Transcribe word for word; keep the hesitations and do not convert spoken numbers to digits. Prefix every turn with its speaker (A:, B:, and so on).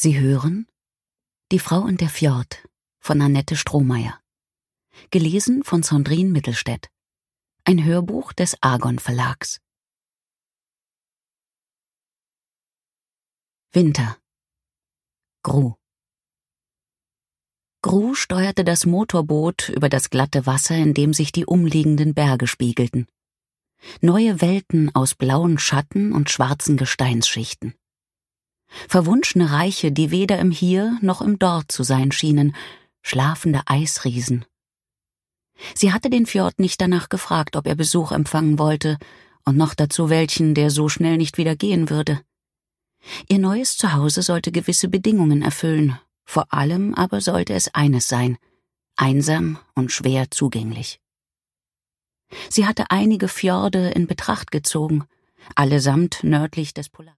A: Sie hören Die Frau und der Fjord von Annette Strohmeier. Gelesen von Sandrine Mittelstädt. Ein Hörbuch des Argon Verlags. Winter. Gru. Gru steuerte das Motorboot über das glatte Wasser, in dem sich die umliegenden Berge spiegelten. Neue Welten aus blauen Schatten und schwarzen Gesteinsschichten. Verwunschene Reiche, die weder im Hier noch im Dort zu sein schienen, schlafende Eisriesen. Sie hatte den Fjord nicht danach gefragt, ob er Besuch empfangen wollte, und noch dazu welchen, der so schnell nicht wieder gehen würde. Ihr neues Zuhause sollte gewisse Bedingungen erfüllen, vor allem aber sollte es eines sein: einsam und schwer zugänglich. Sie hatte einige Fjorde in Betracht gezogen, allesamt nördlich des Polar.